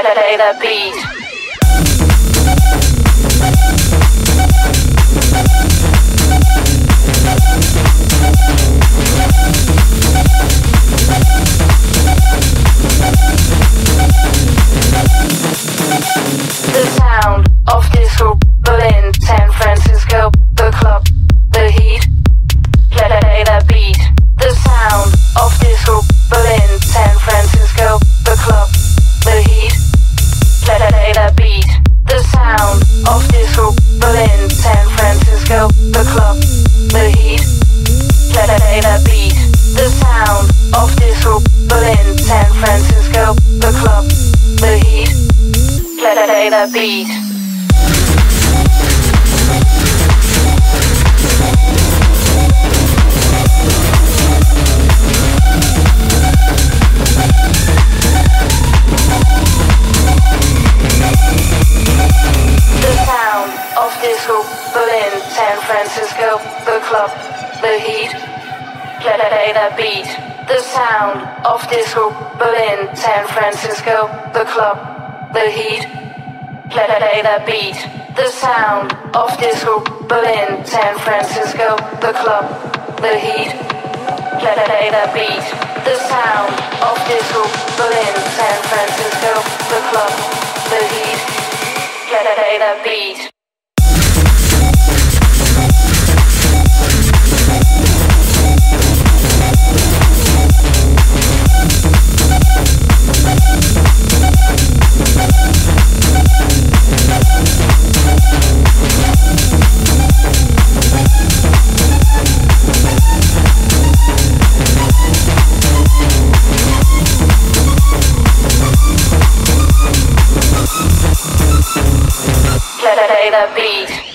Play the beat. The sound of disco, Berlin, San Francisco, the club, the heat, play the beat. The sound of disco, Berlin, San Francisco, the club, the heat, play the beat. The sound of disco, Berlin, San Francisco, the club, the heat, play the beat. The sound of disco, Berlin, San Francisco, the club, the heat, play the beat. Disco, Berlin, San Francisco, the club, the heat, play the beat. The sound of disco, Berlin, San Francisco, the club, the heat, play the beat. The sound of disco, Berlin, San Francisco, the club, the heat, play the beat. The sound of disco, Berlin, San Francisco, the club, the heat, play the beat. Play the beat.